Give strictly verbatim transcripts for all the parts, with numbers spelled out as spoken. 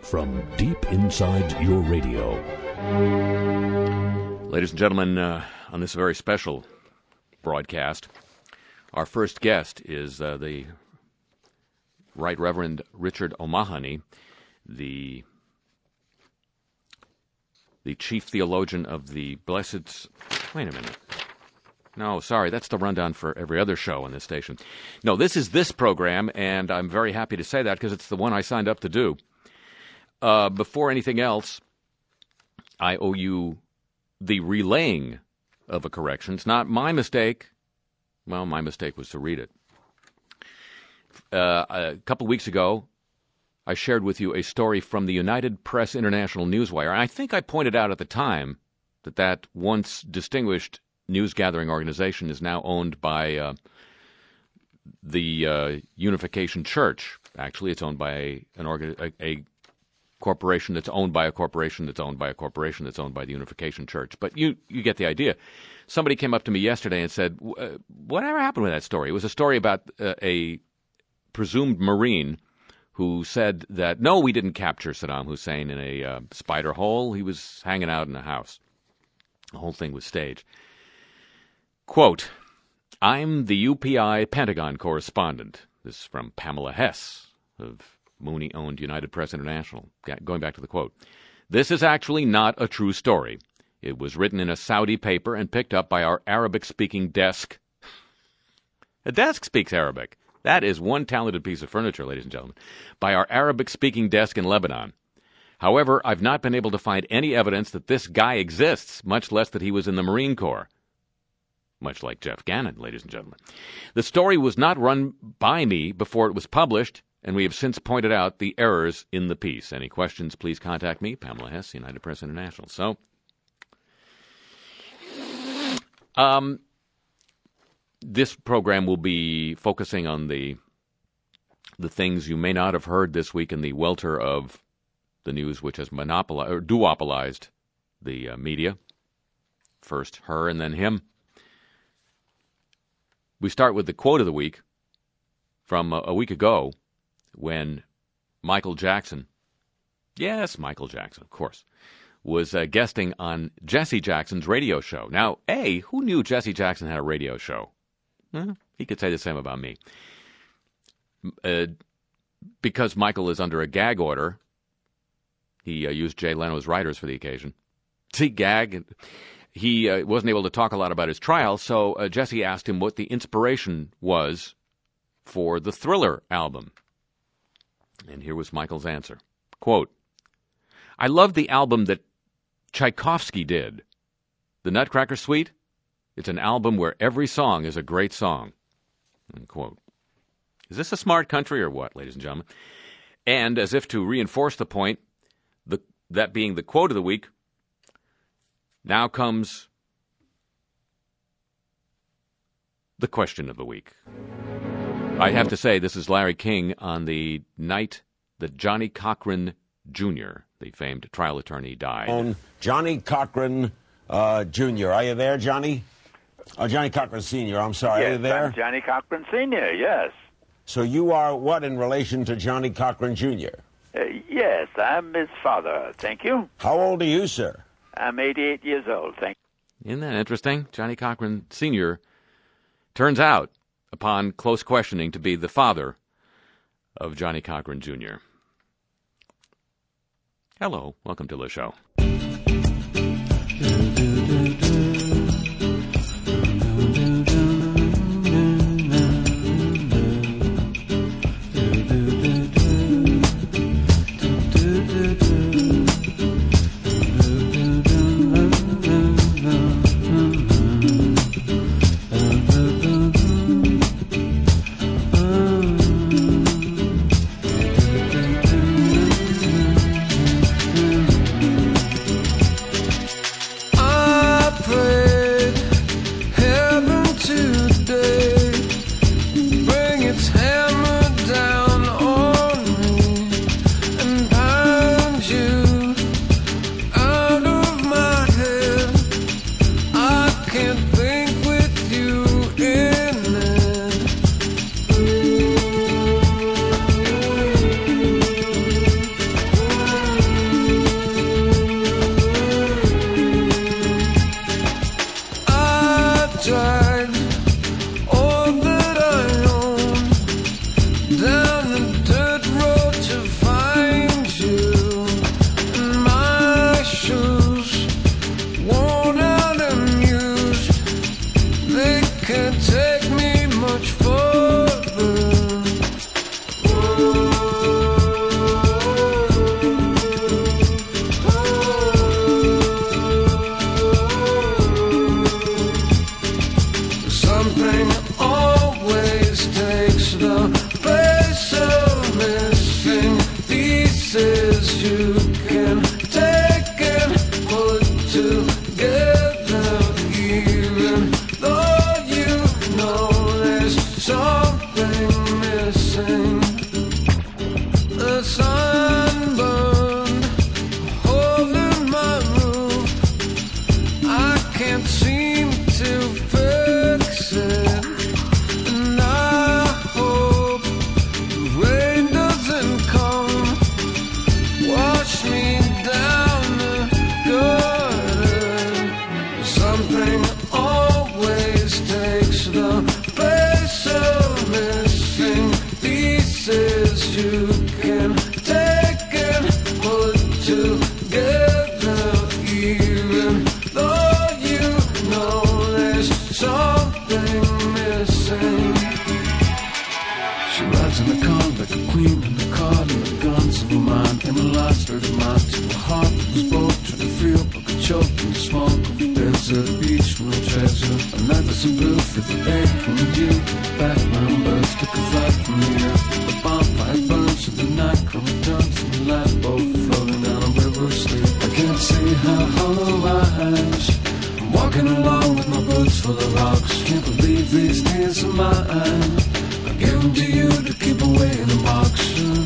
from deep inside your radio. Ladies and gentlemen, uh, on this very special broadcast, our first guest is uh, the Right Reverend Richard O'Mahony, the the chief theologian of the Blessed... Wait a minute. No, sorry, that's the rundown for every other show on this station. No, this is this program, and I'm very happy to say that because it's the one I signed up to do. Uh, before anything else, I owe you the relaying of a correction. It's not my mistake. Well, my mistake was to read it. Uh, a couple weeks ago, I shared with you a story from the United Press International Newswire. And I think I pointed out at the time that that once distinguished news-gathering organization is now owned by uh, the uh, Unification Church. Actually, it's owned by a, an organ- a, a corporation that's owned by a corporation that's owned by a corporation that's owned by the Unification Church. But you, you get the idea. Somebody came up to me yesterday and said, whatever happened with that story? It was a story about uh, a presumed Marine who said that, no, we didn't capture Saddam Hussein in a uh, spider hole. He was hanging out in a house. The whole thing was staged. Quote, I'm the U P I Pentagon correspondent. This is from Pamela Hess of Mooney-owned United Press International. Going back to the quote. This is actually not a true story. It was written in a Saudi paper and picked up by our Arabic-speaking desk. A desk speaks Arabic. That is one talented piece of furniture, ladies and gentlemen. By our Arabic-speaking desk in Lebanon. However, I've not been able to find any evidence that this guy exists, much less that he was in the Marine Corps. Much like Jeff Gannon, ladies and gentlemen. The story was not run by me before it was published, and we have since pointed out the errors in the piece. Any questions, please contact me, Pamela Hess, United Press International. So, um, this program will be focusing on the the things you may not have heard this week in the welter of the news, which has monopolized or duopolized the uh, media. First her and then him. We start with the quote of the week from a, a week ago when Michael Jackson, yes, Michael Jackson, of course, was uh, guesting on Jesse Jackson's radio show. Now, A, who knew Jesse Jackson had a radio show? Well, he could say the same about me. Uh, because Michael is under a gag order, he uh, used Jay Leno's writers for the occasion. See, gag. He uh, wasn't able to talk a lot about his trial, so uh, Jesse asked him what the inspiration was for the Thriller album. And here was Michael's answer. Quote, I love the album that Tchaikovsky did. The Nutcracker Suite? It's an album where every song is a great song. End quote. Is this a smart country or what, ladies and gentlemen? And as if to reinforce the point, the, that being the quote of the week, now comes the question of the week. I have to say, this is Larry King on the night that Johnnie Cochran Junior, the famed trial attorney, died. Johnnie Cochran uh, Junior Are you there, Johnny? Oh, Johnnie Cochran Senior I'm sorry. Yes, are you there? I'm Johnnie Cochran Senior, yes. So you are what in relation to Johnnie Cochran Junior? Uh, yes, I'm his father, thank you. How old are you, sir? I'm eighty-eight years old, thank you. Isn't that interesting? Johnnie Cochran Senior turns out, upon close questioning, to be the father of Johnnie Cochran Junior Hello, welcome to the show. down the dirt road to find you. In my shoes, worn out and used, they can't take me much further. Something always takes the place of missing pieces you can take and put together, even though you know there's something missing. The sunburn hole in my roof, I can't seem to fix it, and I hope the rain doesn't come, wash me down the gutter. Something always takes the place of missing pieces you can take and put together, even though you know there's something missing. She rides in the car like a queen in the car, and the guns of her mind, and the lights stirred her mind to a heart that was broke, trying to feel like a choke in the smoke of a desert beach with no treasure. A night that's so blue for the ache from you, background birds took a flight from the earth. The bonfire burns and the night come returns, and the lifeboat floating down a river of sleep. I can't see her hollow eyes. I'm walking along with my boots full of rocks. Can't believe these tears of mine. I give them to you to keep away in a box.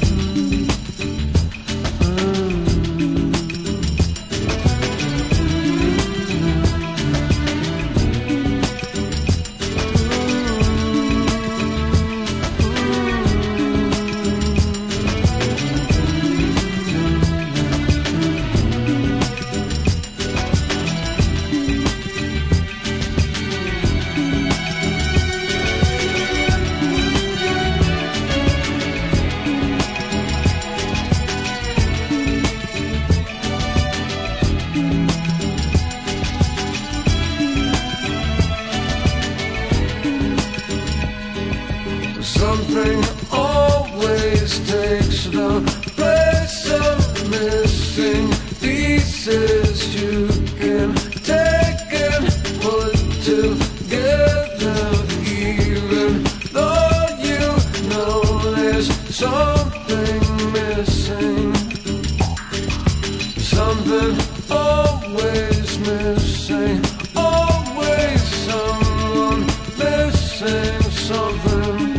Something always takes the place of missing pieces you can take and put together, even though you know there's something missing. Something always missing, always someone missing something.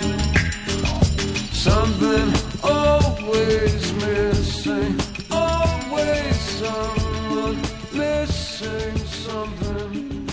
Something always missing, always someone missing something.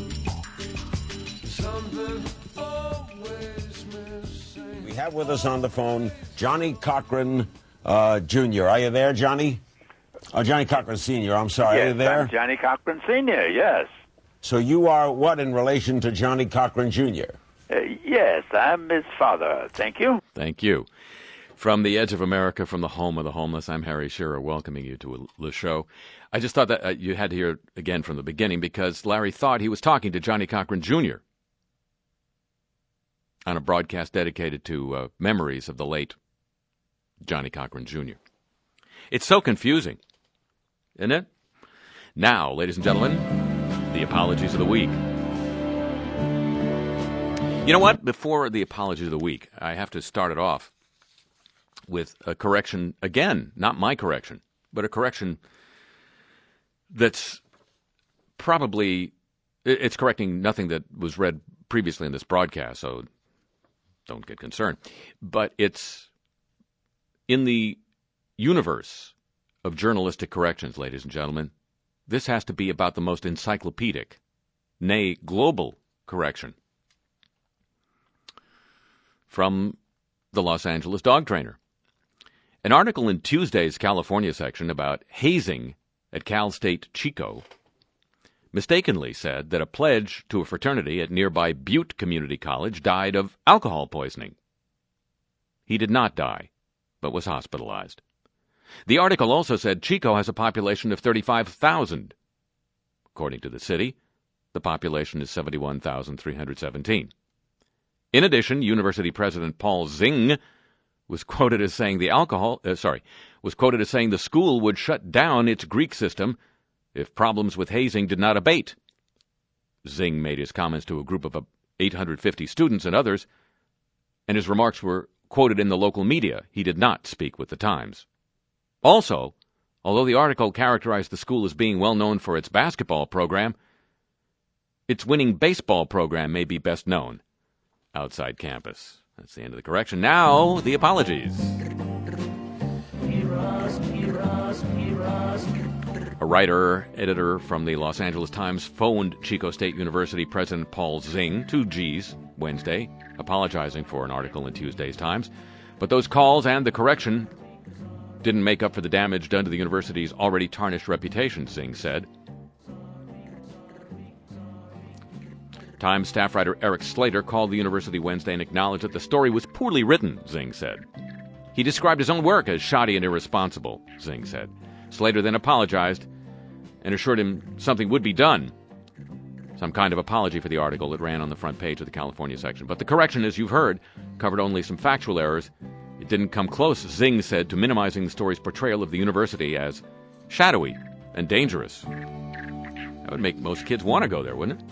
Something always missing. We have with us on the phone Johnny Cochran uh, Junior Are you there, Johnny? Oh, Johnny Cochran Senior I'm sorry. Yes, Are you there? I'm Johnny Cochran Senior, yes. So you are what in relation to Johnny Cochran Junior? Uh, yes, I'm his father. Thank you. Thank you. From the edge of America, from the home of the homeless, I'm Harry Shearer, welcoming you to the show. I just thought that uh, you had to hear it again from the beginning because Larry thought he was talking to Johnny Cochran Junior on a broadcast dedicated to uh, memories of the late Johnny Cochran Junior It's so confusing, isn't it? Now, ladies and gentlemen, the apologies of the week. You know what? Before the apologies of the week, I have to start it off with a correction, again, not my correction, but a correction that's probably, it's correcting nothing that was read previously in this broadcast, so don't get concerned. But it's in the universe of journalistic corrections, ladies and gentlemen. This has to be about the most encyclopedic, nay, global correction from the Los Angeles dog trainer. An article in Tuesday's California section about hazing at Cal State Chico mistakenly said that a pledge to a fraternity at nearby Butte Community College died of alcohol poisoning. He did not die, but was hospitalized. The article also said Chico has a population of thirty-five thousand. According to the city, the population is seventy-one thousand three hundred seventeen. In addition, University President Paul Zing was quoted as saying the alcohol, uh, sorry, was quoted as saying the school would shut down its Greek system if problems with hazing did not abate. Zing made his comments to a group of eight hundred fifty students and others, and his remarks were quoted in the local media. He did not speak with the Times. Also, although the article characterized the school as being well known for its basketball program, its winning baseball program may be best known outside campus. That's the end of the correction. Now, the apologies. A writer, editor from the Los Angeles Times phoned Chico State University President Paul Zing, two G's, Wednesday, apologizing for an article in Tuesday's Times. But those calls and the correction didn't make up for the damage done to the university's already tarnished reputation, Zing said. Times staff writer Eric Slater called the university Wednesday and acknowledged that the story was poorly written, Zing said. He described his own work as shoddy and irresponsible, Zing said. Slater then apologized and assured him something would be done. Some kind of apology for the article that ran on the front page of the California section. But the correction, as you've heard, covered only some factual errors. It didn't come close, Zing said, to minimizing the story's portrayal of the university as shadowy and dangerous. That would make most kids want to go there, wouldn't it?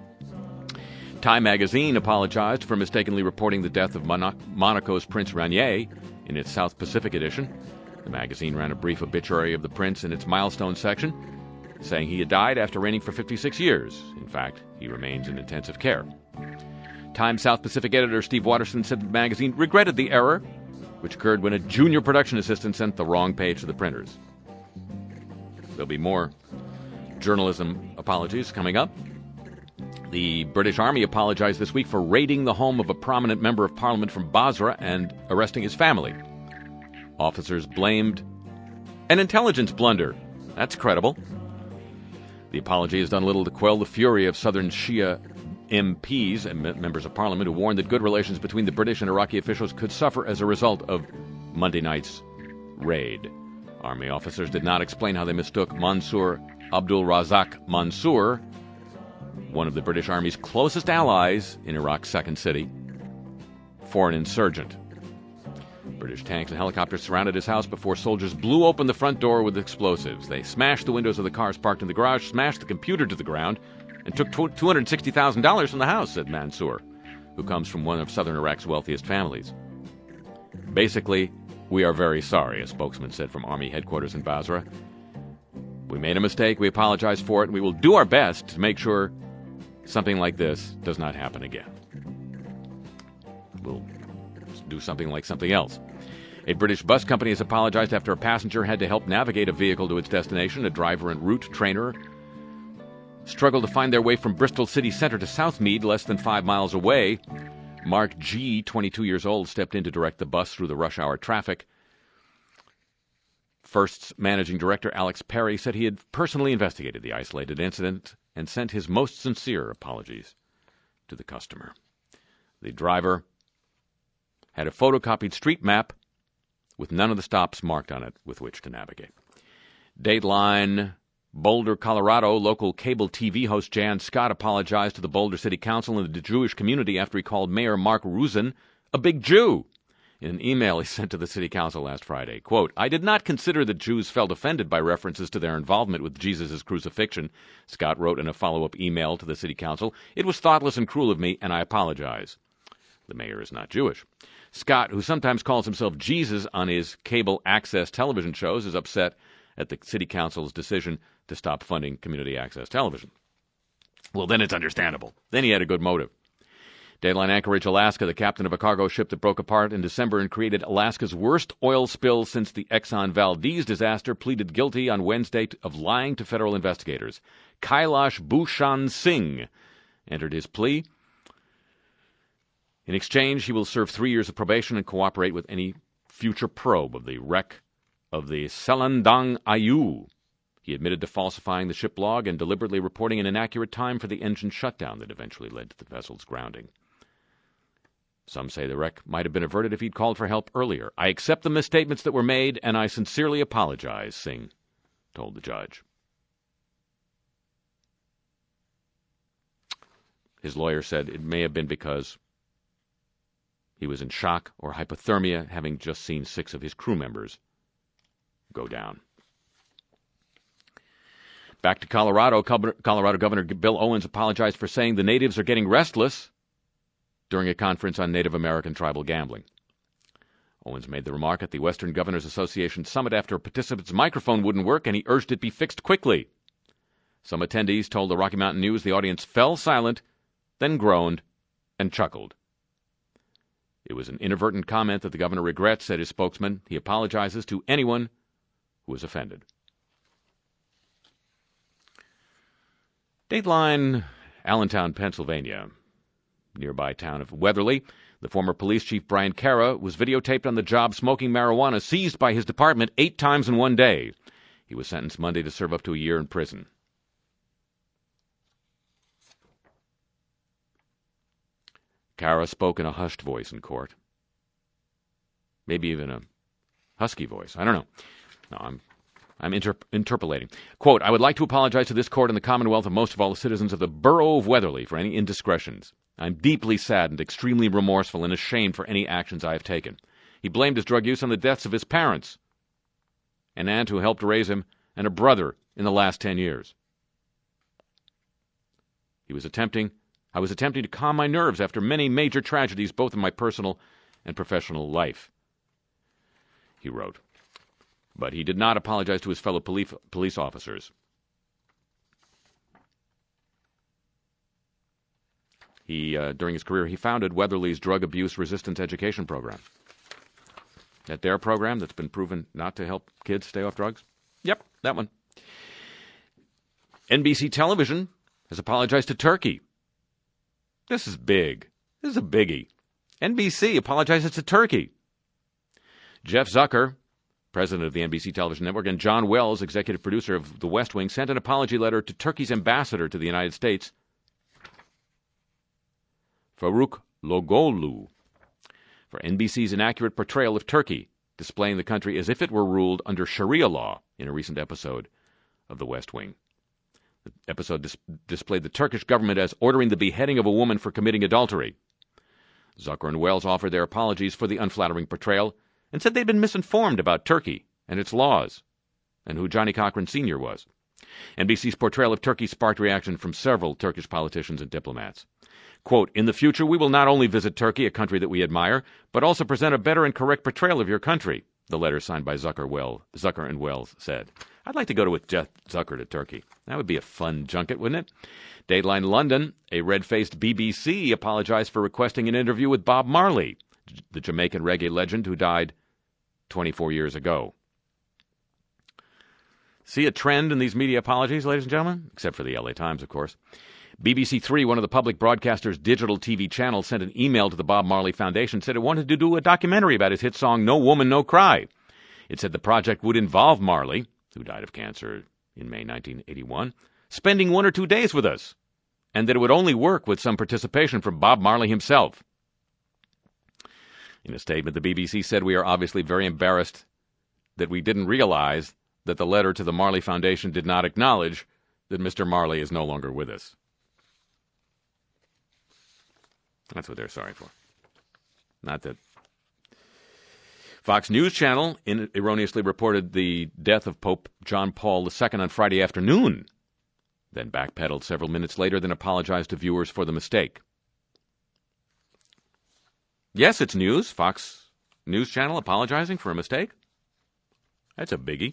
Time magazine apologized for mistakenly reporting the death of Mon- Monaco's Prince Rainier in its South Pacific edition. The magazine ran a brief obituary of the prince in its milestone section, saying he had died after reigning for fifty-six years. In fact, he remains in intensive care. Time South Pacific editor Steve Watterson said the magazine regretted the error, which occurred when a junior production assistant sent the wrong page to the printers. There'll be more journalism apologies coming up. The British Army apologized this week for raiding the home of a prominent member of parliament from Basra and arresting his family. Officers blamed an intelligence blunder. That's credible. The apology has done little to quell the fury of southern Shia M Ps and members of parliament who warned that good relations between the British and Iraqi officials could suffer as a result of Monday night's raid. Army officers did not explain how they mistook Mansour Abdul Razak Mansour, one of the British Army's closest allies in Iraq's second city, for an insurgent. British tanks and helicopters surrounded his house before soldiers blew open the front door with explosives. They smashed the windows of the cars parked in the garage, smashed the computer to the ground, and took two hundred sixty thousand dollars from the house, said Mansour, who comes from one of southern Iraq's wealthiest families. Basically, we are very sorry, a spokesman said from Army headquarters in Basra. We made a mistake, we apologize for it, and we will do our best to make sure something like this does not happen again. We'll do something like something else. A British bus company has apologized after a passenger had to help navigate a vehicle to its destination. A driver and route trainer struggled to find their way from Bristol city centre to Southmead, less than five miles away. Mark G., twenty-two years old, stepped in to direct the bus through the rush hour traffic. First's managing director, Alex Perry, said he had personally investigated the isolated incident and sent his most sincere apologies to the customer. The driver had a photocopied street map with none of the stops marked on it with which to navigate. Dateline, Boulder, Colorado, local cable T V host Jan Scott apologized to the Boulder City Council and the Jewish community after he called Mayor Mark Rosen a big Jew. In an email he sent to the city council last Friday, quote, I did not consider that Jews felt offended by references to their involvement with Jesus' crucifixion, Scott wrote in a follow-up email to the city council. It was thoughtless and cruel of me, and I apologize. The mayor is not Jewish. Scott, who sometimes calls himself Jesus on his cable access television shows, is upset at the city council's decision to stop funding community access television. Well, then it's understandable. Then he had a good motive. Dateline Anchorage, Alaska, the captain of a cargo ship that broke apart in December and created Alaska's worst oil spill since the Exxon Valdez disaster, pleaded guilty on Wednesday of lying to federal investigators. Kailash Bhushan Singh entered his plea. In exchange, he will serve three years of probation and cooperate with any future probe of the wreck of the Selandang Ayu. He admitted to falsifying the ship log and deliberately reporting an inaccurate time for the engine shutdown that eventually led to the vessel's grounding. Some say the wreck might have been averted if he'd called for help earlier. I accept the misstatements that were made, and I sincerely apologize, Singh told the judge. His lawyer said it may have been because he was in shock or hypothermia, having just seen six of his crew members go down. Back to Colorado, Colorado Governor Bill Owens apologized for saying the natives are getting restless during a conference on Native American tribal gambling. Owens made the remark at the Western Governors Association summit after a participant's microphone wouldn't work, and he urged it be fixed quickly. Some attendees told the Rocky Mountain News the audience fell silent, then groaned and chuckled. It was an inadvertent comment that the governor regrets, said his spokesman. He apologizes to anyone who was offended. Dateline, Allentown, Pennsylvania. Nearby town of Weatherly, the former police chief Brian Cara was videotaped on the job smoking marijuana seized by his department eight times in one day. He was sentenced Monday to serve up to a year in prison. Cara spoke in a hushed voice in court. Maybe even a husky voice. I don't know. No, I'm I'm inter- interpolating. Quote, I would like to apologize to this court and the Commonwealth and most of all the citizens of the borough of Weatherly for any indiscretions. I'm deeply saddened, extremely remorseful, and ashamed for any actions I have taken. He blamed his drug use on the deaths of his parents, an aunt who helped raise him, and a brother in the last ten years. He was attempting, I was attempting to calm my nerves after many major tragedies, both in my personal and professional life, he wrote. But he did not apologize to his fellow police, police officers. He, uh, during his career, he founded Weatherly's Drug Abuse Resistance Education Program. That D A R E program that's been proven not to help kids stay off drugs? Yep, that one. N B C Television has apologized to Turkey. This is big. This is a biggie. N B C apologizes to Turkey. Jeff Zucker, president of the N B C Television Network, and John Wells, executive producer of The West Wing, sent an apology letter to Turkey's ambassador to the United States, Faruk Logolu, for N B C's inaccurate portrayal of Turkey, displaying the country as if it were ruled under Sharia law in a recent episode of The West Wing. The episode dis- displayed the Turkish government as ordering the beheading of a woman for committing adultery. Zucker and Wells offered their apologies for the unflattering portrayal and said they'd been misinformed about Turkey and its laws and who Johnny Cochran Senior was. N B C's portrayal of Turkey sparked reaction from several Turkish politicians and diplomats. Quote, in the future, we will not only visit Turkey, a country that we admire, but also present a better and correct portrayal of your country, the letter signed by Zucker, well, Zucker and Wells said. I'd like to go to with Jeff Zucker to Turkey. That would be a fun junket, wouldn't it? Dateline London, a red-faced B B C apologized for requesting an interview with Bob Marley, the Jamaican reggae legend who died twenty-four years ago. See a trend in these media apologies, ladies and gentlemen? Except for the L A Times, of course. B B C Three, one of the public broadcaster's digital T V channels, sent an email to the Bob Marley Foundation, said it wanted to do a documentary about his hit song, No Woman, No Cry. It said the project would involve Marley, who died of cancer in May nineteen eighty-one, spending one or two days with us, and that it would only work with some participation from Bob Marley himself. In a statement, the B B C said, we are obviously very embarrassed that we didn't realize that the letter to the Marley Foundation did not acknowledge that Mister Marley is no longer with us. That's what they're sorry for. Not that. Fox News Channel in, erroneously reported the death of Pope John Paul the Second on Friday afternoon, then backpedaled several minutes later, then apologized to viewers for the mistake. Yes, it's news. Fox News Channel apologizing for a mistake. That's a biggie.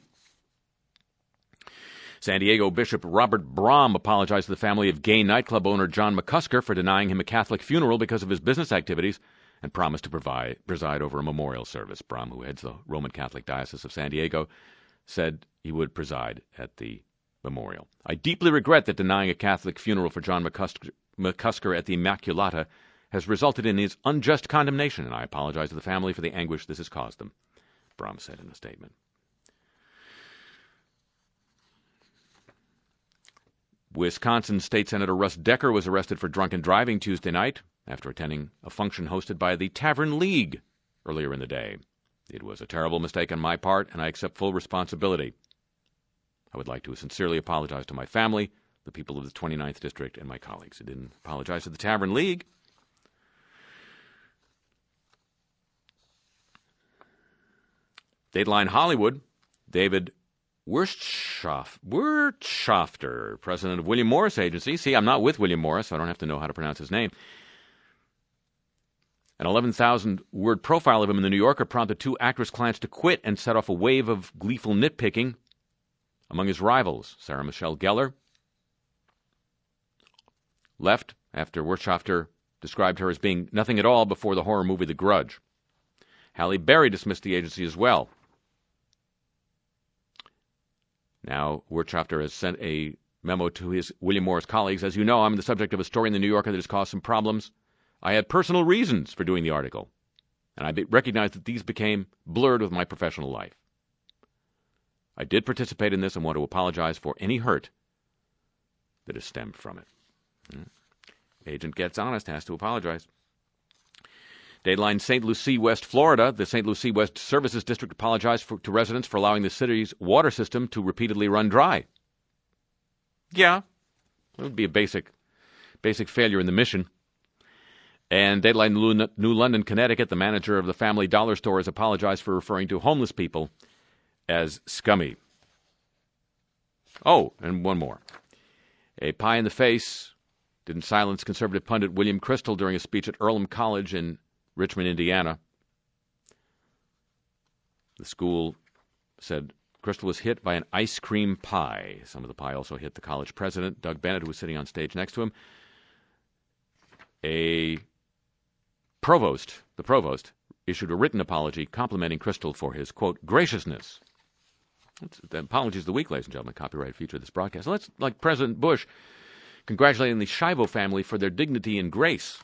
San Diego Bishop Robert Brom apologized to the family of gay nightclub owner John McCusker for denying him a Catholic funeral because of his business activities and promised to provide, preside over a memorial service. Brom, who heads the Roman Catholic Diocese of San Diego, said he would preside at the memorial. I deeply regret that denying a Catholic funeral for John McCusker, McCusker at the Immaculata has resulted in his unjust condemnation, and I apologize to the family for the anguish this has caused them, Brom said in a statement. Wisconsin State Senator Russ Decker was arrested for drunken driving Tuesday night. after attending a function hosted by the Tavern League earlier in the day. It was a terrible mistake on my part, and I accept full responsibility. I would like to sincerely apologize to my family, the people of the twenty-ninth District, and my colleagues. He didn't apologize to the Tavern League. Dateline Hollywood, David Wirtschaft, Wirtschafter, president of William Morris Agency. See, I'm not with William Morris, so I don't have to know how to pronounce his name. An eleven thousand word profile of him in the New Yorker prompted two actress clients to quit and set off a wave of gleeful nitpicking among his rivals. Sarah Michelle Gellar left after Wirtschafter described her as being nothing at all before the horror movie The Grudge. Halle Berry dismissed the agency as well. Now, Wirtschafter has sent a memo to his William Morris colleagues. As you know, I'm the subject of a story in the New Yorker that has caused some problems. I had personal reasons for doing the article, and I be- recognize that these became blurred with my professional life. I did participate in this and want to apologize for any hurt that has stemmed from it. Hmm. Agent gets honest, has to apologize. Dateline Saint Lucie, West Florida. The Saint Lucie West Services District apologized for, to residents for allowing the city's water system to repeatedly run dry. Yeah, it would be a basic, basic failure in the mission. And Dateline New London, Connecticut, the manager of the Family Dollar Store has apologized for referring to homeless people as scummy. Oh, and one more. A pie in the face didn't silence conservative pundit William Kristol during a speech at Earlham College in Richmond, Indiana. The school said Kristol was hit by an ice cream pie. Some of the pie also hit the college president, Doug Bennett, who was sitting on stage next to him. A provost, the provost, issued a written apology complimenting Kristol for his, quote, graciousness. That's, the apologies of the week, ladies and gentlemen, copyright feature of this broadcast. Let's, like President Bush, congratulating the Schiavo family for their dignity and grace.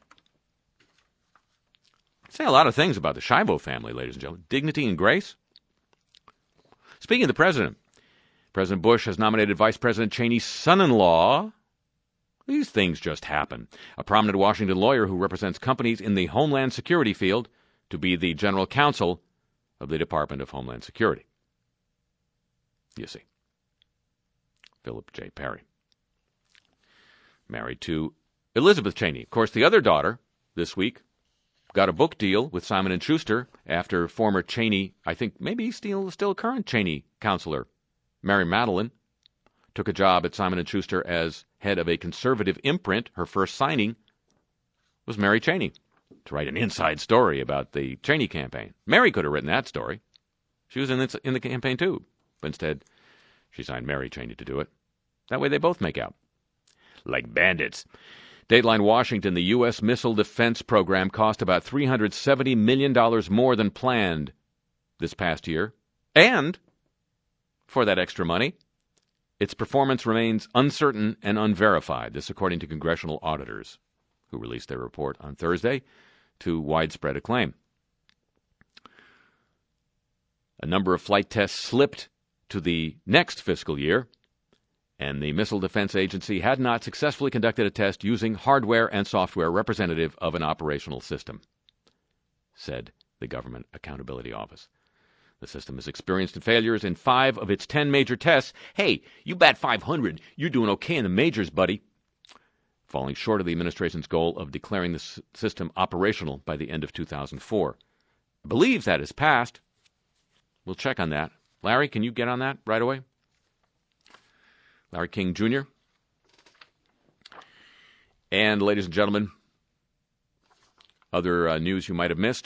Say a lot of things about the Schiavo family, ladies and gentlemen. Dignity and grace. Speaking of the president, President Bush has nominated Vice President Cheney's son-in-law. These things just happen. A prominent Washington lawyer who represents companies in the Homeland Security field to be the general counsel of the Department of Homeland Security. You see. Philip J. Perry. Married to Elizabeth Cheney. Of course, the other daughter, this week, got a book deal with Simon and Schuster after former Cheney, I think maybe still still current Cheney counselor, Mary Madeline, took a job at Simon and Schuster as head of a conservative imprint. Her first signing was Mary Cheney to write an inside story about the Cheney campaign. Mary could have written that story. She was in the, in the campaign too. But instead, she signed Mary Cheney to do it. That way they both make out. Like bandits. Dateline Washington, the U S missile defense program cost about three hundred seventy million dollars more than planned this past year. And, for that extra money, its performance remains uncertain and unverified. This according to congressional auditors, who released their report on Thursday to widespread acclaim. A number of flight tests slipped to the next fiscal year, and the Missile Defense Agency had not successfully conducted a test using hardware and software representative of an operational system, said the Government Accountability Office. The system has experienced failures in five of its ten major tests. Hey, you bat five hundred. You're doing okay in the majors, buddy. Falling short of the administration's goal of declaring the s- system operational by the end of two thousand four. I believe that has passed. We'll check on that. Larry, can you get on that right away? Larry King Junior And, ladies and gentlemen, other uh, news you might have missed.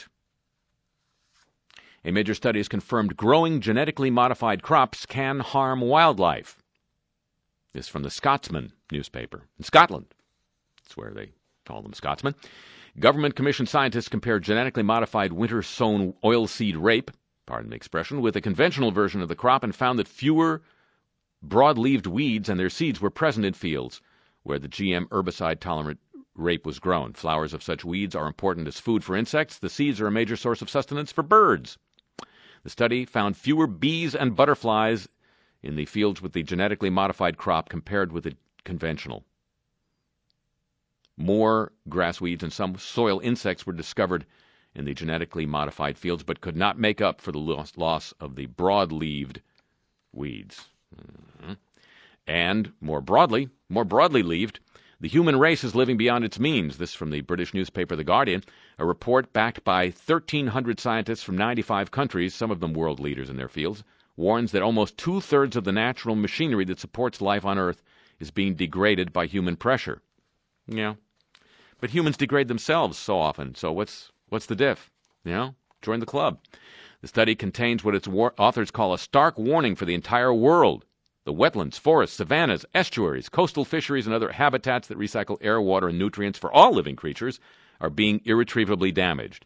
A major study has confirmed growing genetically modified crops can harm wildlife. This from the Scotsman newspaper in Scotland. That's where they call them Scotsmen. Government-commissioned scientists compared genetically modified winter-sown oilseed rape, pardon the expression, with a conventional version of the crop and found that fewer broad-leaved weeds and their seeds were present in fields where the G M herbicide-tolerant rape was grown. Flowers of such weeds are important as food for insects. The seeds are a major source of sustenance for birds. The study found fewer bees and butterflies in the fields with the genetically modified crop compared with the conventional. More grass weeds and some soil insects were discovered in the genetically modified fields, but could not make up for the loss, loss of the broad-leaved weeds. Mm-hmm. And more broadly, more broadly leaved, the human race is living beyond its means. This from the British newspaper The Guardian, a report backed by thirteen hundred scientists from ninety-five countries, some of them world leaders in their fields, warns that almost two-thirds of the natural machinery that supports life on Earth is being degraded by human pressure. Yeah. But humans degrade themselves so often, so what's what's the diff? You know, join the club. The study contains what its war- authors call a stark warning for the entire world. The wetlands, forests, savannas, estuaries, coastal fisheries, and other habitats that recycle air, water, and nutrients for all living creatures are being irretrievably damaged.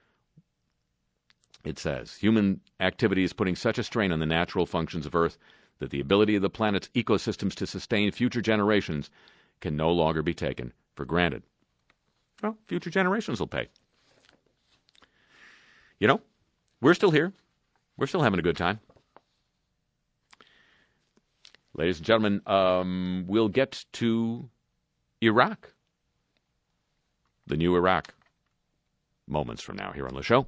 It says, human activity is putting such a strain on the natural functions of Earth that the ability of the planet's ecosystems to sustain future generations can no longer be taken for granted. Well, future generations will pay. You know, we're still here. We're still having a good time. Ladies and gentlemen, um, we'll get to Iraq. The new Iraq. Moments from now here on the show.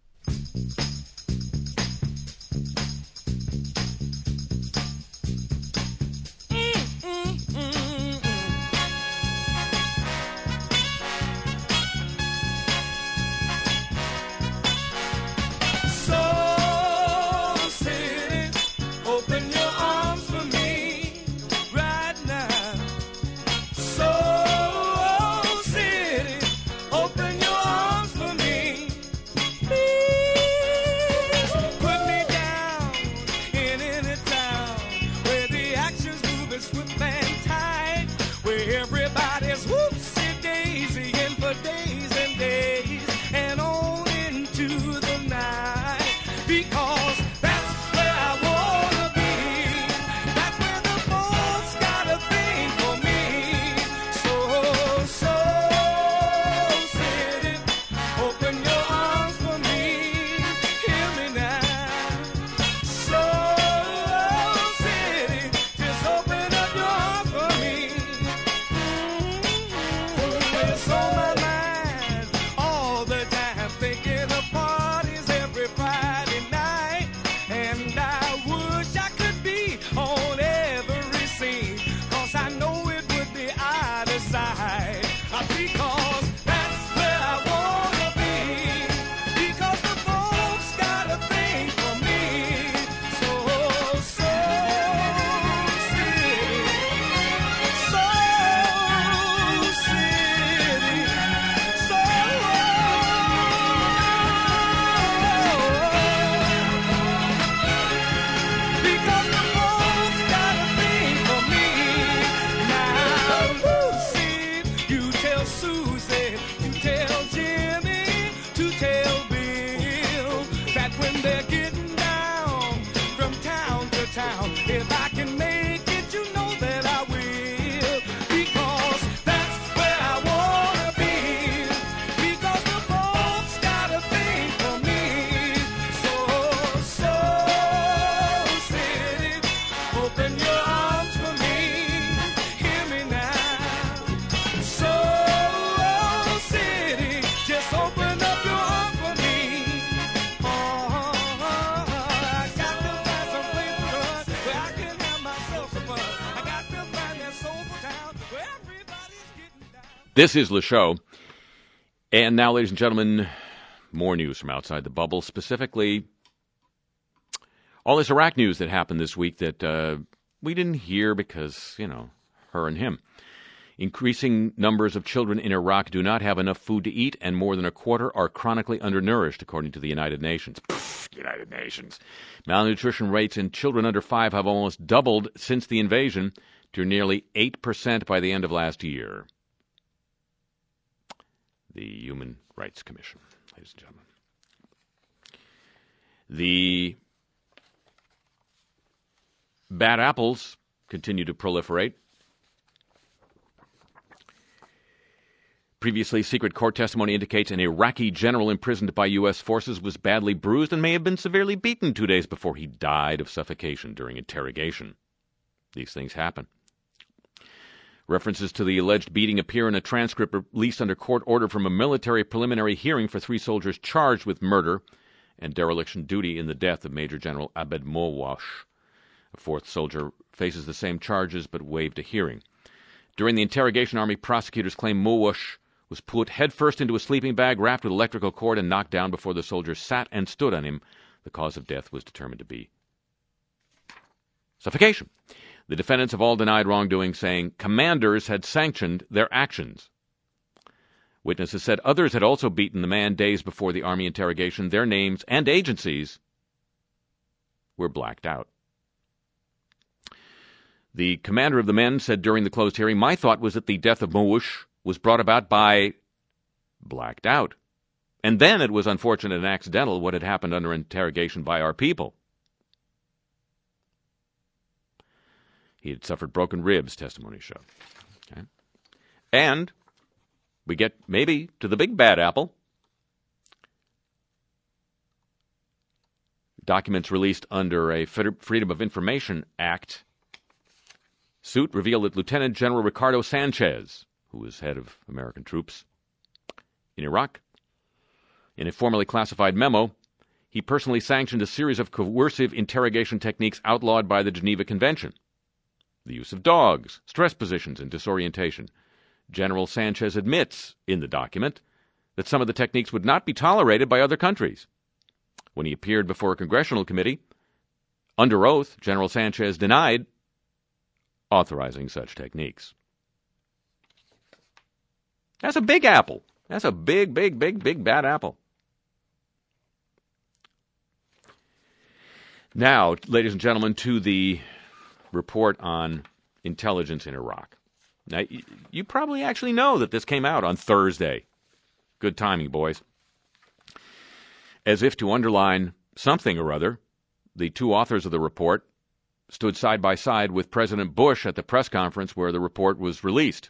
This is Le Show. And now, ladies and gentlemen, more news from outside the bubble, specifically all this Iraq news that happened this week that uh, we didn't hear because, you know, her and him. Increasing numbers of children in Iraq do not have enough food to eat, and more than a quarter are chronically undernourished, according to the United Nations. Pfft, United Nations. Malnutrition rates in children under five have almost doubled since the invasion to nearly eight percent by the end of last year. The Human Rights Commission, ladies and gentlemen. The bad apples continue to proliferate. Previously, secret court testimony indicates an Iraqi general imprisoned by U S forces was badly bruised and may have been severely beaten two days before he died of suffocation during interrogation. These things happen. References to the alleged beating appear in a transcript released under court order from a military preliminary hearing for three soldiers charged with murder and dereliction duty in the death of Major General Abed Mowash. A fourth soldier faces the same charges but waived a hearing. During the interrogation, Army prosecutors claim Mowash was put headfirst into a sleeping bag wrapped with electrical cord and knocked down before the soldiers sat and stood on him. The cause of death was determined to be suffocation. The defendants have all denied wrongdoing, saying commanders had sanctioned their actions. Witnesses said others had also beaten the man days before the Army interrogation. Their names and agencies were blacked out. The commander of the men said during the closed hearing, "My thought was that the death of Mowash was brought about by blacked out. And then it was unfortunate and accidental what had happened under interrogation by our people." He had suffered broken ribs, testimony showed. Okay. And we get maybe to the big bad apple. Documents released under a Freedom of Information Act suit reveal that Lieutenant General Ricardo Sanchez, who was head of American troops in Iraq, in a formally classified memo, he personally sanctioned a series of coercive interrogation techniques outlawed by the Geneva Convention. The use of dogs, stress positions, and disorientation. General Sanchez admits in the document that some of the techniques would not be tolerated by other countries. When he appeared before a congressional committee, under oath, General Sanchez denied authorizing such techniques. That's a big apple. That's a big, big, big, big bad apple. Now, ladies and gentlemen, to the report on intelligence in Iraq. Now, you probably actually know that this came out on Thursday. Good timing, boys. As if to underline something or other, the two authors of the report stood side by side with President Bush at the press conference where the report was released.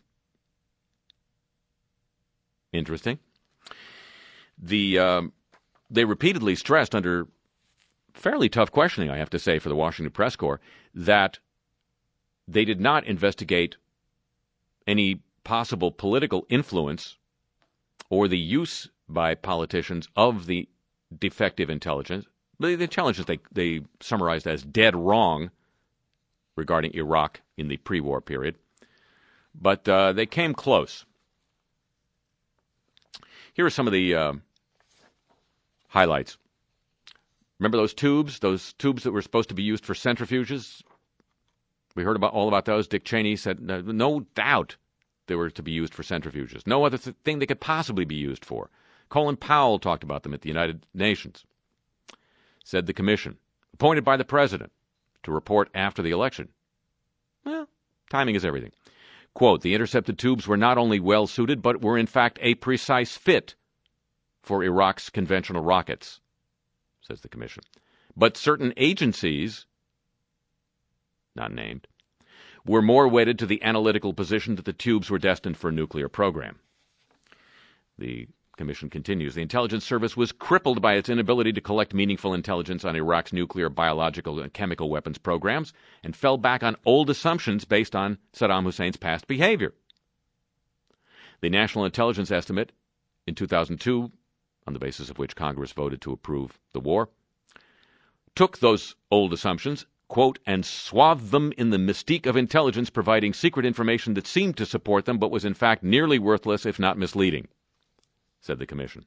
Interesting. The uh, they repeatedly stressed under fairly tough questioning, I have to say, for the Washington Press Corps, that they did not investigate any possible political influence or the use by politicians of the defective intelligence. The intelligence they, they summarized as dead wrong regarding Iraq in the pre-war period. But uh, they came close. Here are some of the uh, highlights. Remember those tubes, those tubes that were supposed to be used for centrifuges? We heard about all about those. Dick Cheney said, no doubt they were to be used for centrifuges. No other th- thing they could possibly be used for. Colin Powell talked about them at the United Nations. Said the commission, appointed by the president to report after the election. Well, timing is everything. Quote, the intercepted tubes were not only well suited, but were in fact a precise fit for Iraq's conventional rockets, says the commission. But certain agencies, not named, were more wedded to the analytical position that the tubes were destined for a nuclear program. The commission continues. The intelligence service was crippled by its inability to collect meaningful intelligence on Iraq's nuclear, biological, and chemical weapons programs and fell back on old assumptions based on Saddam Hussein's past behavior. The National Intelligence Estimate in two thousand two, on the basis of which Congress voted to approve the war, took those old assumptions, quote, and swathed them in the mystique of intelligence, providing secret information that seemed to support them but was in fact nearly worthless, if not misleading, said the commission.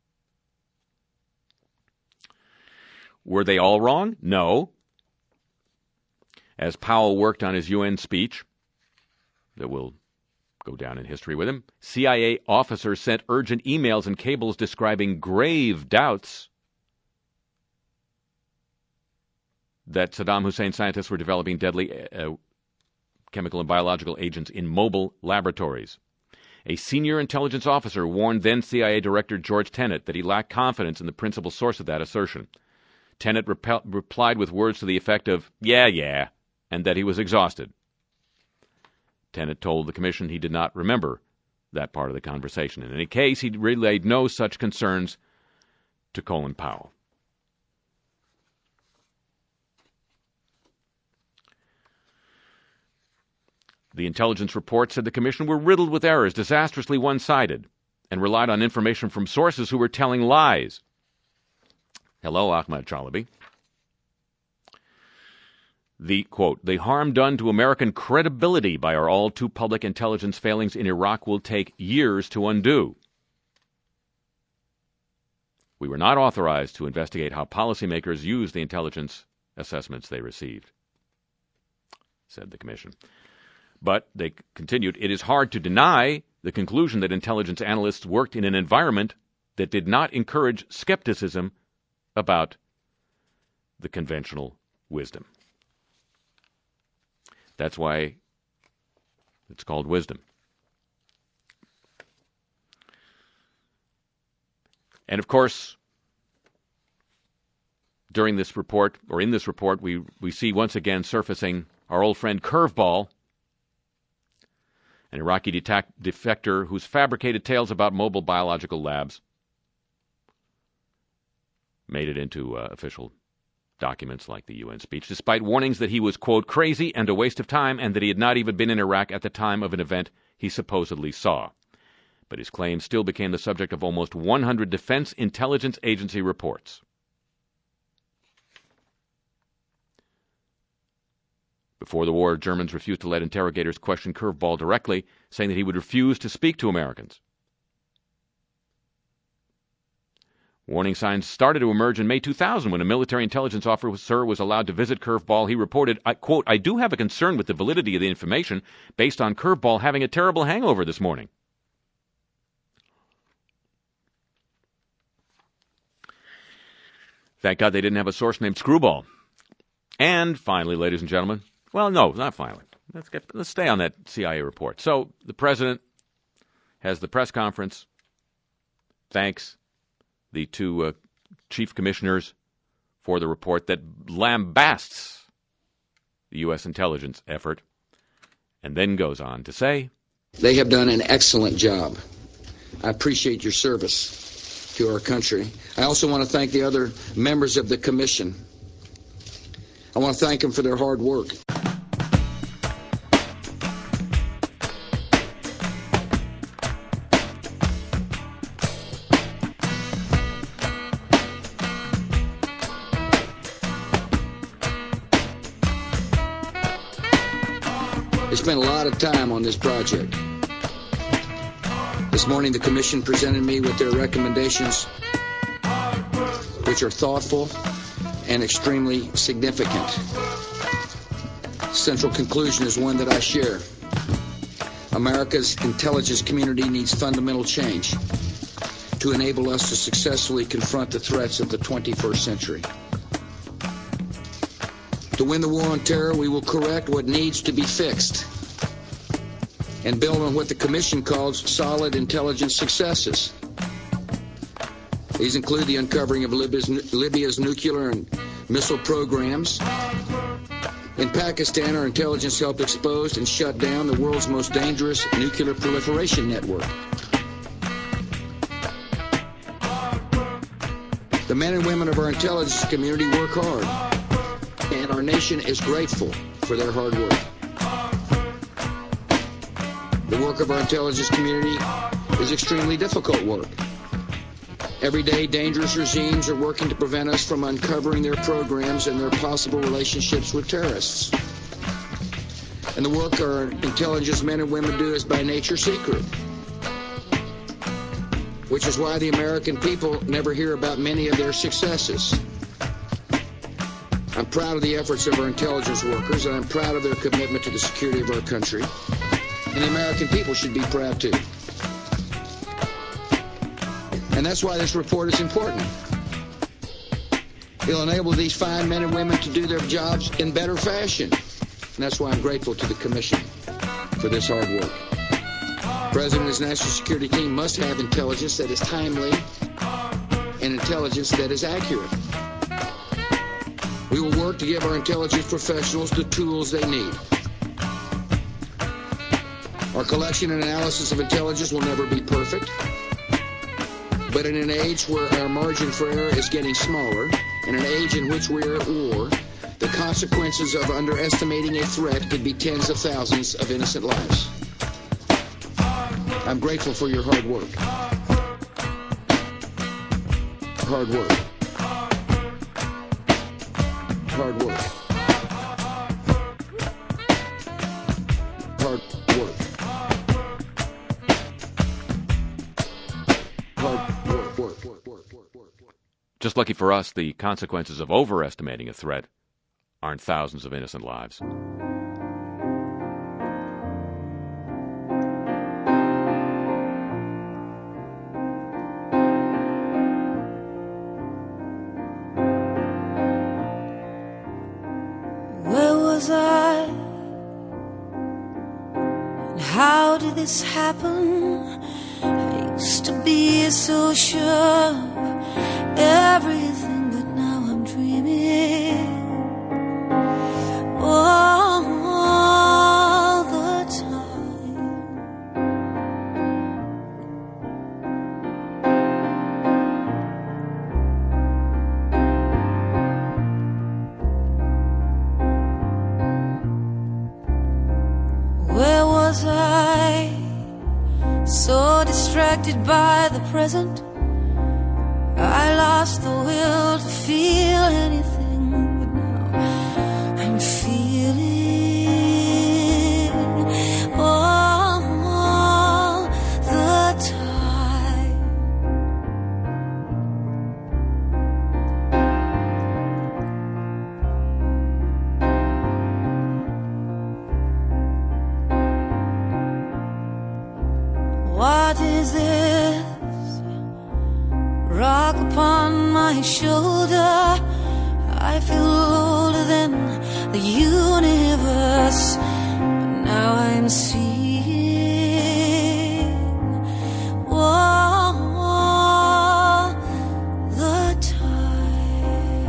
Were they all wrong? No. As Powell worked on his U N speech, that will go down in history with him, C I A officers sent urgent emails and cables describing grave doubts that Saddam Hussein scientists were developing deadly uh, chemical and biological agents in mobile laboratories. A senior intelligence officer warned then C I A Director George Tenet that he lacked confidence in the principal source of that assertion. Tenet rep- replied with words to the effect of, yeah, yeah, and that he was exhausted. Tenet told the commission he did not remember that part of the conversation. In any case, he relayed no such concerns to Colin Powell. The intelligence report said the commission were riddled with errors, disastrously one-sided, and relied on information from sources who were telling lies. Hello, Ahmad Chalabi. The, quote, the harm done to American credibility by our all-too-public intelligence failings in Iraq will take years to undo. We were not authorized to investigate how policymakers used the intelligence assessments they received, said the commission. But, they continued, it is hard to deny the conclusion that intelligence analysts worked in an environment that did not encourage skepticism about the conventional wisdom. That's why it's called wisdom. And of course, during this report, or in this report, we, we see once again surfacing our old friend Curveball, an Iraqi detac- defector who's fabricated tales about mobile biological labs, made it into uh, official documents like the U N speech, despite warnings that he was, quote, crazy and a waste of time, and that he had not even been in Iraq at the time of an event he supposedly saw. But his claim still became the subject of almost one hundred Defense Intelligence Agency reports. Before the war, Germans refused to let interrogators question Curveball directly, saying that he would refuse to speak to Americans. Warning signs started to emerge in May two thousand when a military intelligence officer was allowed to visit Curveball. He reported, I, quote, I do have a concern with the validity of the information based on Curveball having a terrible hangover this morning. Thank God they didn't have a source named Screwball. And finally, ladies and gentlemen, well, no, not finally. Let's get let's stay on that C I A report. So the president has the press conference, thanks the two uh, chief commissioners for the report that lambasts the U S intelligence effort, and then goes on to say, they have done an excellent job. I appreciate your service to our country. I also want to thank the other members of the commission. I want to thank them for their hard work. They spent a lot of time on this project. This morning, the commission presented me with their recommendations, which are thoughtful and extremely significant. Central conclusion is one that I share. America's intelligence community needs fundamental change to enable us to successfully confront the threats of the twenty-first century. To win the war on terror, we will correct what needs to be fixed and build on what the Commission calls solid intelligence successes. These include the uncovering of Libya's, Libya's nuclear and missile programs. In Pakistan, our intelligence helped expose and shut down the world's most dangerous nuclear proliferation network. The men and women of our intelligence community work hard, and our nation is grateful for their hard work. The work of our intelligence community is extremely difficult work. Every day, dangerous regimes are working to prevent us from uncovering their programs and their possible relationships with terrorists. And the work our intelligence men and women do is by nature secret, which is why the American people never hear about many of their successes. I'm proud of the efforts of our intelligence workers, and I'm proud of their commitment to the security of our country. And the American people should be proud too. And that's why this report is important. It'll enable these fine men and women to do their jobs in better fashion. And that's why I'm grateful to the Commission for this hard work. The President and his national security team must have intelligence that is timely and intelligence that is accurate. We will work to give our intelligence professionals the tools they need. Our collection and analysis of intelligence will never be perfect. But in an age where our margin for error is getting smaller, in an age in which we are at war, The consequences of underestimating a threat could be tens of thousands of innocent lives. I'm grateful for your hard work. Hard work. Hard work. Hard work. Hard work. Work. Work. Work. Work. Work. Just lucky for us, the consequences of overestimating a threat aren't thousands of innocent lives. Where was I? And how did this happen? I used to be so sure of everything, but now I'm dreaming all the time. Where was I? So distracted by the present, I lost the will to feel anything, but now I'm feeling all the time. What is this? Rock upon my shoulder. I feel older than the universe, but now I'm seeing all the time.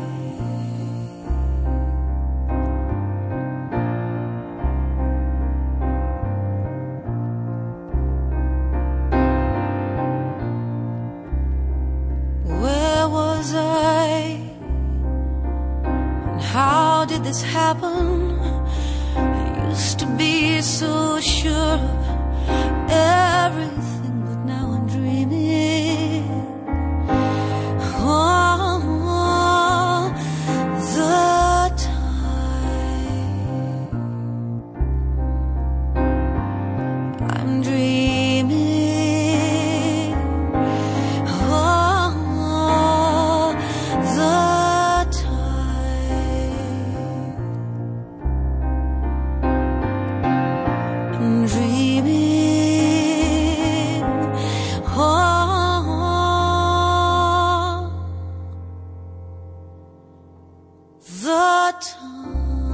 Where was I? And how did this happen? I used to be so sure of everything, but now I'm dreaming all the time. I'm dreaming all the time. I'm dreaming all the time.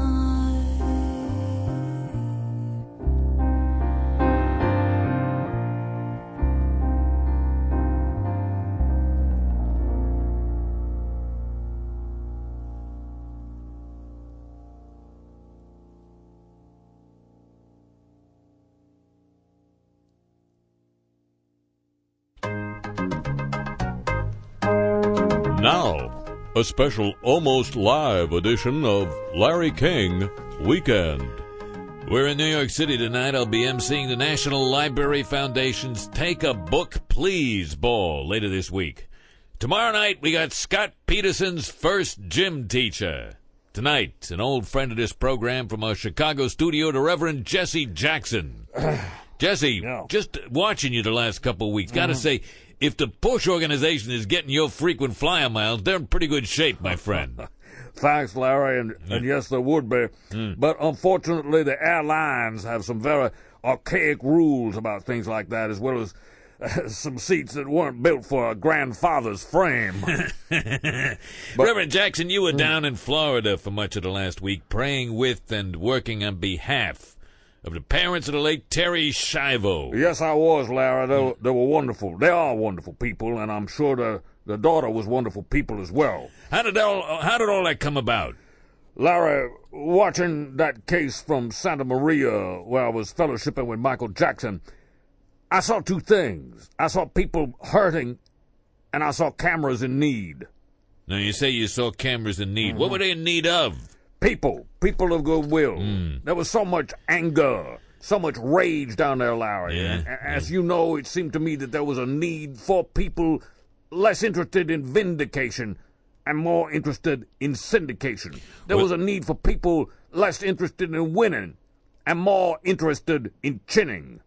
Now, a special almost live edition of Larry King Weekend. We're in New York City tonight. I'll be emceeing the National Library Foundation's Take a Book, Please Ball later this week. Tomorrow night, we got Scott Peterson's first gym teacher. Tonight, an old friend of this program from our Chicago studio, the Reverend Jesse Jackson. Jesse, Yeah. just watching you the last couple of weeks, gotta say, if the Push organization is getting your frequent flyer miles, they're in pretty good shape, my friend. Thanks, Larry, and, and yes, there would be. But unfortunately, the airlines have some very archaic rules about things like that, as well as uh, some seats that weren't built for a grandfather's frame. Reverend Jackson, you were down in Florida for much of the last week, praying with and working on behalf of the parents of the late Terry Schiavo. Yes, I was, Larry. They, were- they were wonderful. They are wonderful people, and I'm sure the, the daughter was wonderful people as well. How did all how did all that come about? Larry, watching that case from Santa Maria where I was fellowshipping with Michael Jackson, I saw two things. I saw people hurting, and I saw cameras in need. Now, you say you saw cameras in need. Mm-hmm. What were they in need of? People. People of goodwill. Mm. There was so much anger, so much rage down there, Larry. Yeah, As yeah. you know, it seemed to me that there was a need for people less interested in vindication and more interested in syndication. There What? was a need for people less interested in winning and more interested in chinning.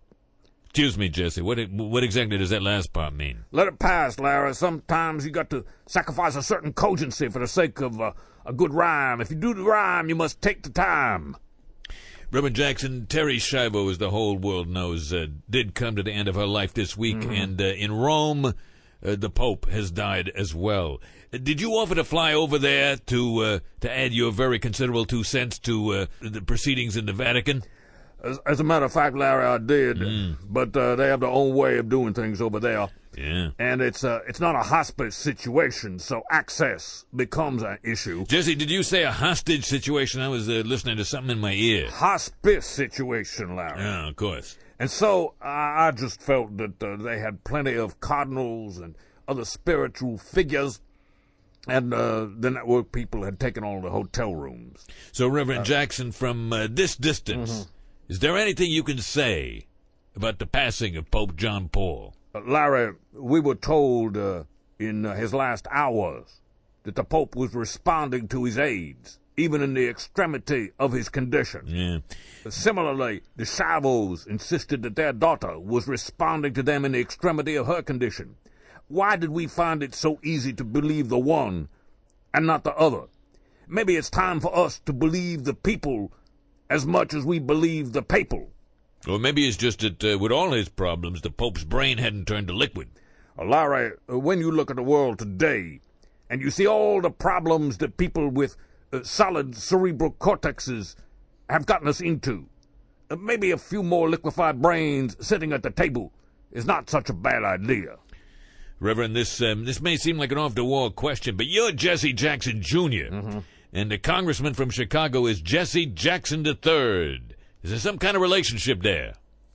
Excuse me, Jesse. What what exactly does that last part mean? Let it pass, Larry. Sometimes you got to sacrifice a certain cogency for the sake of uh, a good rhyme. If you do the rhyme, you must take the time. Reverend Jackson, Terry Schiavo, as the whole world knows, uh, did come to the end of her life this week, mm-hmm. and uh, in Rome, uh, the Pope has died as well. Uh, did you offer to fly over there to uh, to add your very considerable two cents to uh, the proceedings in the Vatican? As, as a matter of fact, Larry, I did, mm. but uh, they have their own way of doing things over there. Yeah. And it's uh, it's not a hospice situation, so access becomes an issue. Jesse, did you say a hostage situation? I was uh, listening to something in my ear. Hospice situation, Larry. Yeah, of course. And so I, I just felt that uh, they had plenty of cardinals and other spiritual figures, and uh, the network people had taken all the hotel rooms. So, Reverend uh, Jackson, from uh, this distance, mm-hmm. is there anything you can say about the passing of Pope John Paul? Uh, Larry, we were told uh, in uh, his last hours that the Pope was responding to his aides, even in the extremity of his condition. Yeah. Uh, similarly, the Schavos insisted that their daughter was responding to them in the extremity of her condition. Why did we find it so easy to believe the one and not the other? Maybe it's time for us to believe the people as much as we believe the papal. Or maybe it's just that uh, with all his problems, the Pope's brain hadn't turned to liquid. Uh, Larry, uh, when you look at the world today, and you see all the problems that people with uh, solid cerebral cortexes have gotten us into, uh, maybe a few more liquefied brains sitting at the table is not such a bad idea. Reverend, this um, this may seem like an off-the-wall question, but you're Jesse Jackson Junior, mm-hmm. and the congressman from Chicago is Jesse Jackson the Third. Is there some kind of relationship there?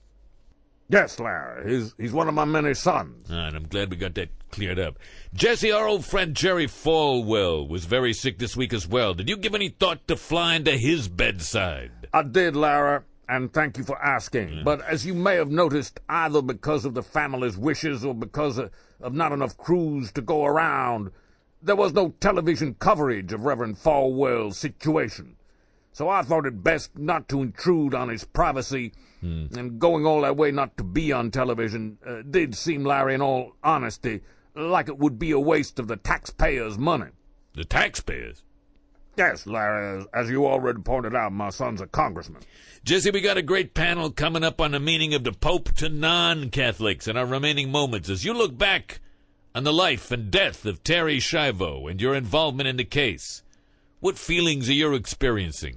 Yes, Larry. He's, he's one of my many sons. Ah, and I'm glad we got that cleared up. Jesse, our old friend Jerry Falwell was very sick this week as well. Did you give any thought to flying to his bedside? I did, Larry, and thank you for asking. Yeah. But as you may have noticed, either because of the family's wishes or because of, of not enough crews to go around, there was no television coverage of Reverend Falwell's situation. So I thought it best not to intrude on his privacy, hmm. and going all that way not to be on television uh, did seem, Larry, in all honesty, like it would be a waste of the taxpayers' money. The taxpayers? Yes, Larry, as, as you already pointed out, my son's a congressman. Jesse, we got a great panel coming up on the meaning of the Pope to non-Catholics in our remaining moments as you look back on the life and death of Terry Schiavo and your involvement in the case. What feelings are you experiencing?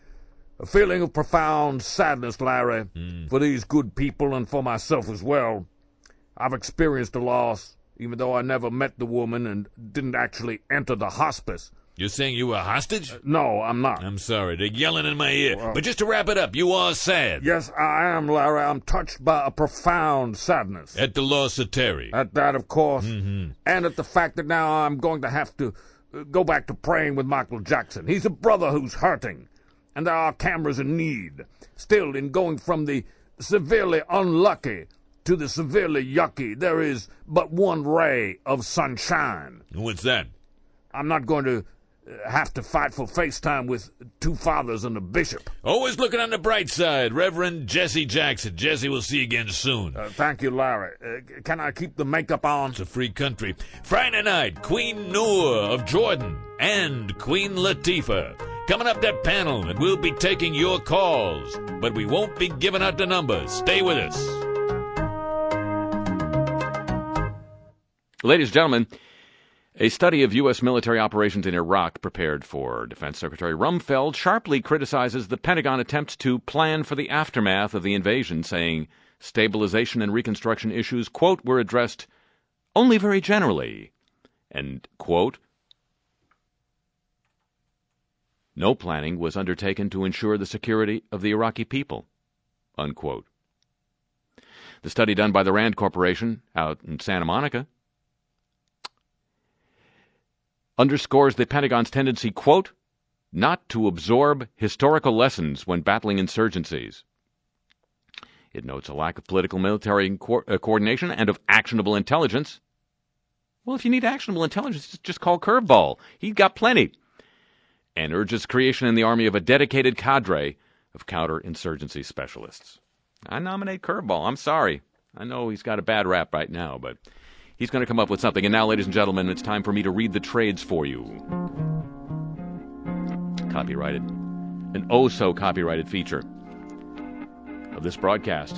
A feeling of profound sadness, Larry, mm. for these good people and for myself as well. I've experienced a loss, even though I never met the woman and didn't actually enter the hospice. You're saying you were hostage? Uh, no, I'm not. I'm sorry. They're yelling in my ear. Well, but just to wrap it up, you are sad. Yes, I am, Larry. I'm touched by a profound sadness. At the loss of Terry. At that, of course. Mm-hmm. And at the fact that now I'm going to have to go back to praying with Michael Jackson. He's a brother who's hurting, and there are cameras in need. Still, in going from the severely unlucky to the severely yucky, there is but one ray of sunshine. What's that? I'm not going to have to fight for FaceTime with two fathers and a bishop. Always looking on the bright side, Reverend Jesse Jackson. Jesse, we'll see you again soon. Uh, thank you, Larry. Uh, can I keep the makeup on? It's a free country. Friday night, Queen Noor of Jordan and Queen Latifah. Coming up that panel, and we'll be taking your calls, but we won't be giving out the numbers. Stay with us. Ladies and gentlemen, a study of U S military operations in Iraq prepared for Defense Secretary Rumsfeld sharply criticizes the Pentagon attempts to plan for the aftermath of the invasion, saying stabilization and reconstruction issues, quote, were addressed only very generally, and, quote, no planning was undertaken to ensure the security of the Iraqi people, unquote. The study done by the Rand Corporation out in Santa Monica underscores the Pentagon's tendency, quote, not to absorb historical lessons when battling insurgencies. It notes a lack of political military co- uh, coordination and of actionable intelligence. Well, if you need actionable intelligence, just call Curveball. He's got plenty. And urges creation in the Army of a dedicated cadre of counterinsurgency specialists. I nominate Curveball. I'm sorry. I know he's got a bad rap right now, but he's going to come up with something. And now, ladies and gentlemen, it's time for me to read the trades for you. Copyrighted. An oh-so-copyrighted feature of this broadcast.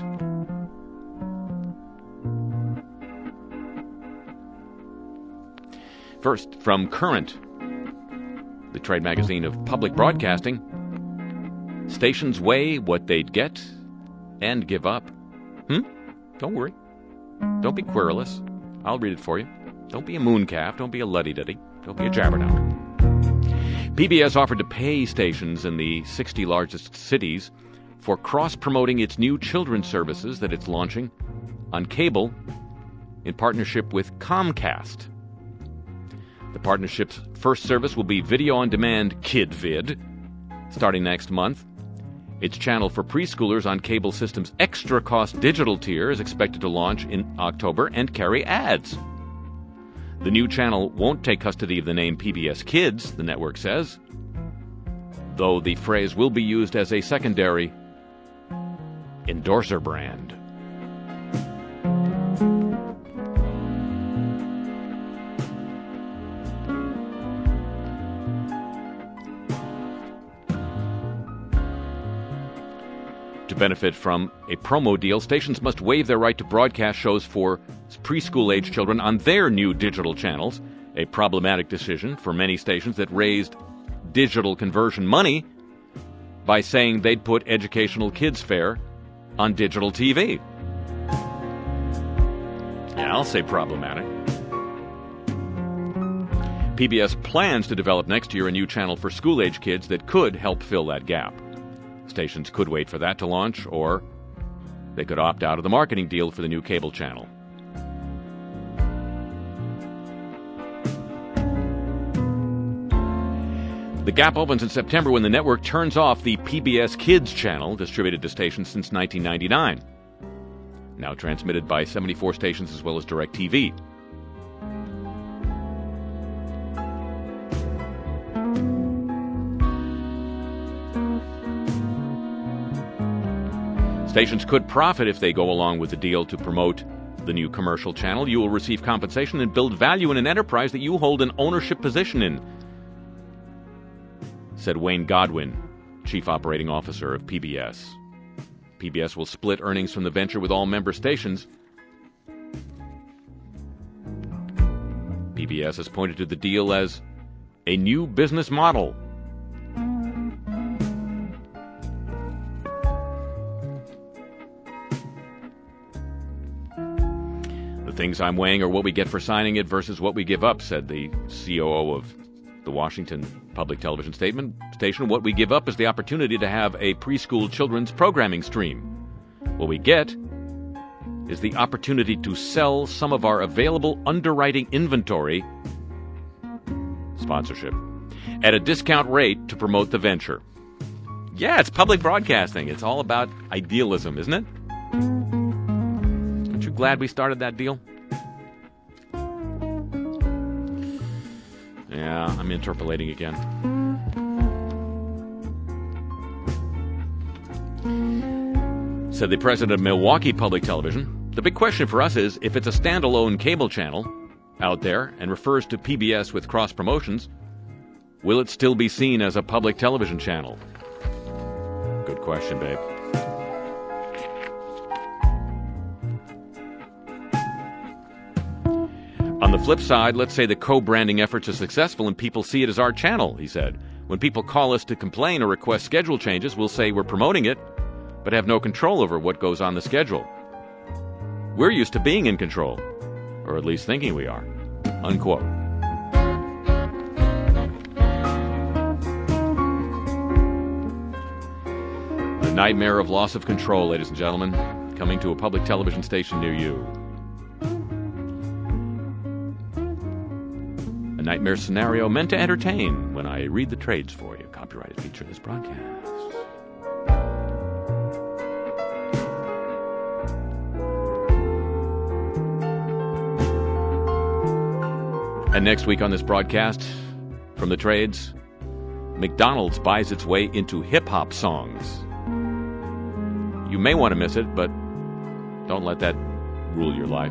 First, from Current, the trade magazine of public broadcasting, stations weigh what they'd get and give up. Hmm? Don't worry. Don't be querulous. I'll read it for you. Don't be a mooncalf. Don't be a luddy-duddy. Don't be a jabbernow. P B S offered to pay stations in the sixty largest cities for cross-promoting its new children's services that it's launching on cable in partnership with Comcast. The partnership's first service will be video-on-demand KidVid, starting next month. Its channel for preschoolers on cable system's extra-cost digital tier is expected to launch in October and carry ads. The new channel won't take custody of the name P B S Kids, the network says, though the phrase will be used as a secondary endorser brand. To benefit from a promo deal, stations must waive their right to broadcast shows for preschool-age children on their new digital channels, a problematic decision for many stations that raised digital conversion money by saying they'd put educational kids' fare on digital T V. Yeah, I'll say problematic. P B S plans to develop next year a new channel for school-age kids that could help fill that gap. Stations could wait for that to launch, or they could opt out of the marketing deal for the new cable channel. The gap opens in September when the network turns off the P B S Kids channel, distributed to stations since nineteen ninety-nine. Now transmitted by seventy-four stations as well as DirecTV. Stations could profit if they go along with the deal to promote the new commercial channel. You will receive compensation and build value in an enterprise that you hold an ownership position in, said Wayne Godwin, Chief Operating Officer of P B S. P B S will split earnings from the venture with all member stations. P B S has pointed to the deal as a new business model. The things I'm weighing are what we get for signing it versus what we give up, said the C O O of the Washington Public Television statement, station. What we give up is the opportunity to have a preschool children's programming stream. What we get is the opportunity to sell some of our available underwriting inventory, sponsorship, at a discount rate to promote the venture. Yeah, it's public broadcasting. It's all about idealism, isn't it? Aren't you glad we started that deal? Yeah, I'm interpolating again. Said the president of Milwaukee Public Television. The big question for us is, if it's a standalone cable channel out there and refers to P B S with cross promotions, will it still be seen as a public television channel? Good question, babe. On the flip side, let's say the co-branding efforts are successful and people see it as our channel, he said. When people call us to complain or request schedule changes, we'll say we're promoting it, but have no control over what goes on the schedule. We're used to being in control, or at least thinking we are. Unquote. The nightmare of loss of control, ladies and gentlemen, coming to a public television station near you. A nightmare scenario meant to entertain when I read the trades for you. Copyrighted feature of this broadcast. And next week on this broadcast, from the trades, McDonald's buys its way into hip-hop songs. You may want to miss it, but don't let that rule your life.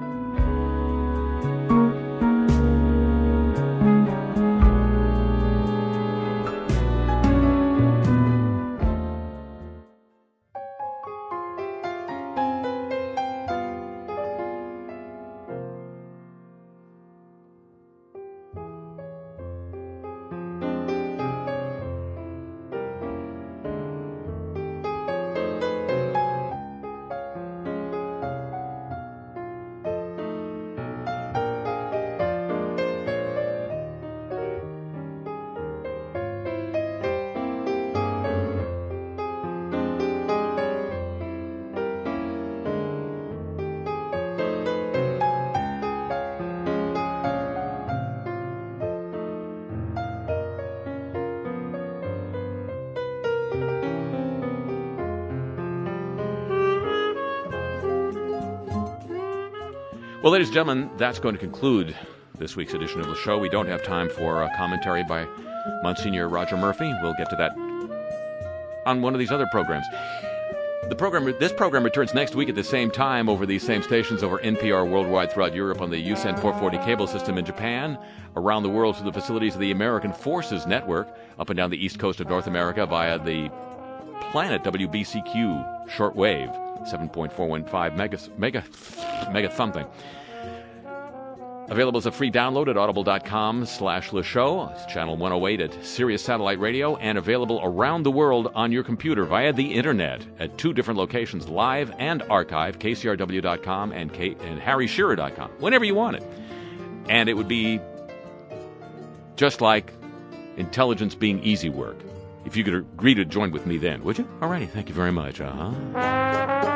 Well, ladies and gentlemen, that's going to conclude this week's edition of the show. We don't have time for a commentary by Monsignor Roger Murphy. We'll get to that on one of these other programs. The program, this program returns next week at the same time over these same stations over N P R worldwide throughout Europe on the U S A N four forty cable system in Japan, around the world through the facilities of the American Forces Network, up and down the east coast of North America via the Planet W B C Q shortwave, seven point four one five mega, mega, mega something. Available as a free download at audible.com slash Le Show. It's channel one oh eight at Sirius Satellite Radio, and available around the world on your computer via the internet at two different locations, live and archive, K C R W dot com and, K- and Harry Shearer dot com, whenever you want it. And it would be just like intelligence being easy work. If you could agree to join with me then, would you? Alrighty, thank you very much. Uh-huh.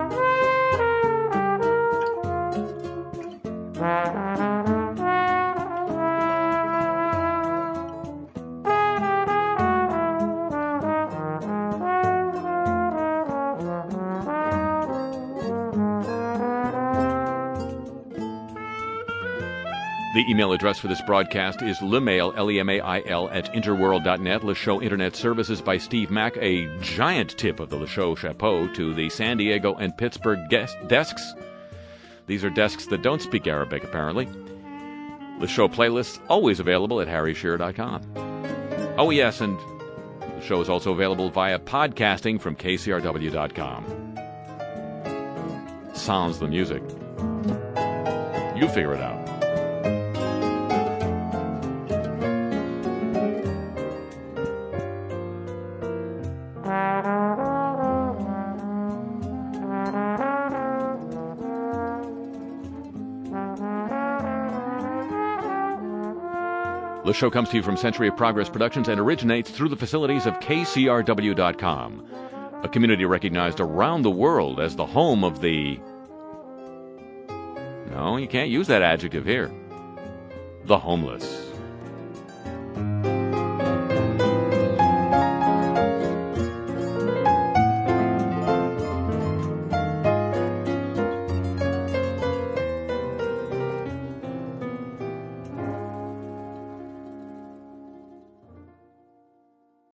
The email address for this broadcast is lemail, L E M A I L, at interworld dot net. Le Show Internet Services by Steve Mack. A giant tip of the Le Show chapeau to the San Diego and Pittsburgh guest desks. These are desks that don't speak Arabic, apparently. Le Show playlists always available at Harry Shearer dot com. Oh, yes, and the show is also available via podcasting from K C R W dot com. Sans the music. You figure it out. The show comes to you from Century of Progress Productions and originates through the facilities of K C R W dot com, a community recognized around the world as the home of the... No, you can't use that adjective here. The homeless.